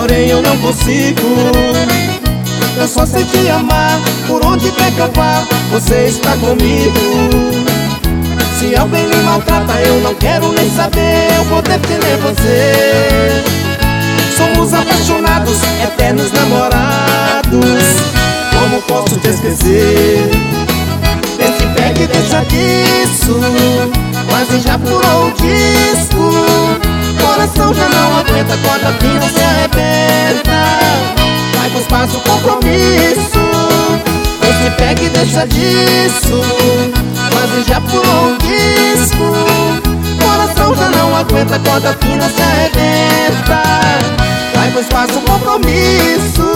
porém eu não consigo. Eu só sei te amar, por onde quer que eu vá, você está comigo. Se alguém me maltrata, eu não quero nem saber, eu vou defender você. Somos apaixonados, eternos namorados, como posso te esquecer? Esse pegue e deixa disso, quase já furou o disco. Coração já não aguenta, corda fina se arrebenta. Vai pro espaço, compromisso. Esse pegue e deixa disso, quase já furou o disco. Coração já não aguenta, corda fina se arrebenta. Vai pro espaço, compromisso.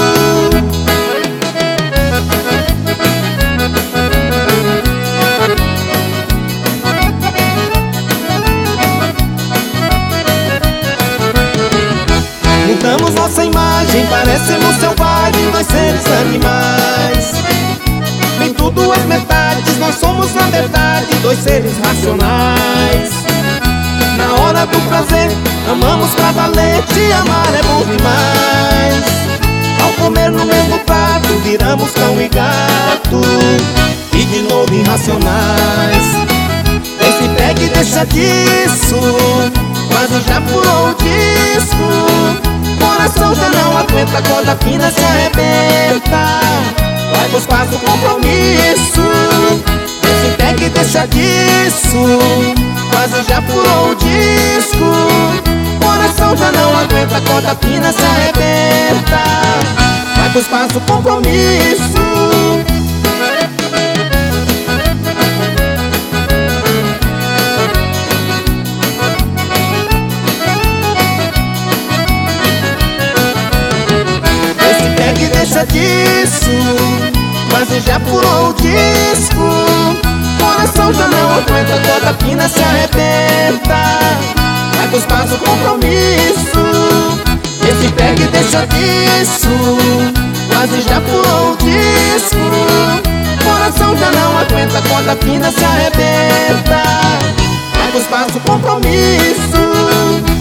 Mudamos nossa imagem, parecemos selvagens, dois seres animais. Em tudo as metades, nós somos na verdade dois seres racionais. Na hora do prazer, amamos pra valer, te amar é bom demais. Ao comer no mesmo prato, viramos cão e gato, e de novo irracionais. Esse pegue e deixa disso, quase já furou o disco. Coração já não aguenta, corda fina se arrebenta. Vai pro espaço, compromisso. Esse pegue e deixa disso, quase já furou o disco. Coração já não aguenta, corda fina se arrebenta. Vai pro espaço, compromisso. Deixa disso, quase já furou o disco. Coração já não aguenta, corda fina se arrebenta. Vai pro espaço, compromisso. Esse pegue e deixa disso, quase já furou o disco. Coração já não aguenta, corda fina se arrebenta. Vai pro espaço, compromisso.